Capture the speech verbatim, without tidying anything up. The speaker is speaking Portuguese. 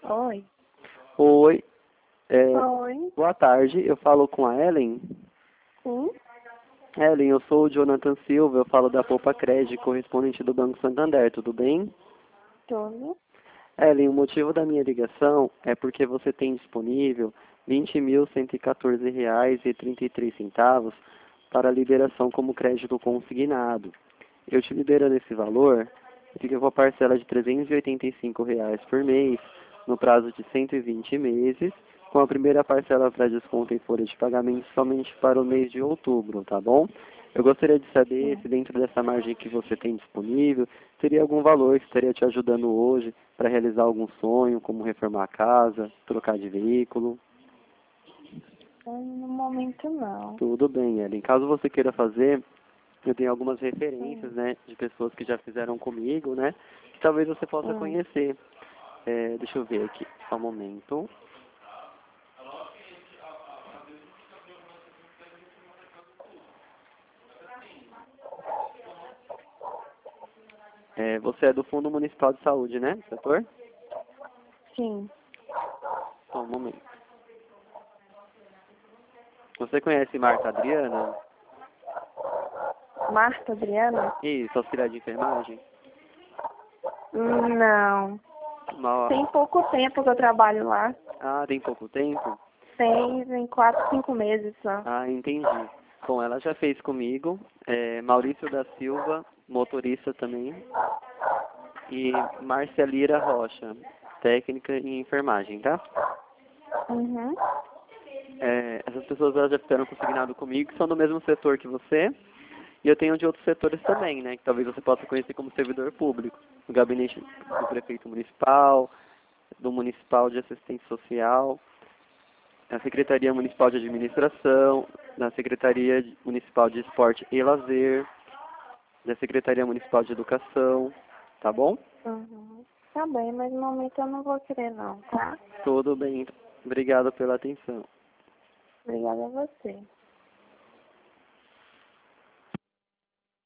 Oi. Oi, é, Oi. boa tarde, eu falo com a Ellen. Sim? Ellen, eu sou o Jonathan Silva, eu falo da Poupa Crédito, correspondente do Banco Santander, tudo bem? Tudo. Ellen, o motivo da minha ligação é porque você tem disponível vinte mil cento e quatorze reais e trinta e três centavos para liberação como crédito consignado. Eu te liberando esse valor, fica com a parcela de trezentos e oitenta e cinco reais por mês, no prazo de cento e vinte meses, com a primeira parcela para desconto em folha de pagamento somente para o mês de outubro, tá bom? Eu gostaria de saber Sim. se dentro dessa margem que você tem disponível, teria algum valor que estaria te ajudando hoje para realizar algum sonho, como reformar a casa, trocar de veículo. Hum, No momento não. Tudo bem, Ellen. Caso você queira fazer, eu tenho algumas referências, Hum. né, de pessoas que já fizeram comigo, né, que talvez você possa Hum. conhecer. É, deixa eu ver aqui, só um momento. É, você é do Fundo Municipal de Saúde, né, setor? Sim. Só um momento. Você conhece Marta Adriana? Marta Adriana? Isso, auxiliar de enfermagem? Hum, Não. Uma... Tem pouco tempo que eu trabalho lá. Ah, tem pouco tempo? Tem em quatro, cinco meses só. Ah, entendi. Bom, ela já fez comigo, é, Maurício da Silva, motorista também, e Márcia Lira Rocha, técnica em enfermagem, tá? Uhum. É, essas pessoas elas já fizeram consignado comigo, que são do mesmo setor que você, e eu tenho de outros setores também, né, que talvez você possa conhecer como servidor público, no gabinete do prefeito municipal, do municipal de assistência social, a Secretaria Municipal de Administração, da Secretaria Municipal de Esporte e Lazer, da Secretaria Municipal de Educação, tá bom? Uhum. Tá bem, mas no momento eu não vou querer não, tá? Tudo bem. Obrigado pela atenção. Obrigada a você.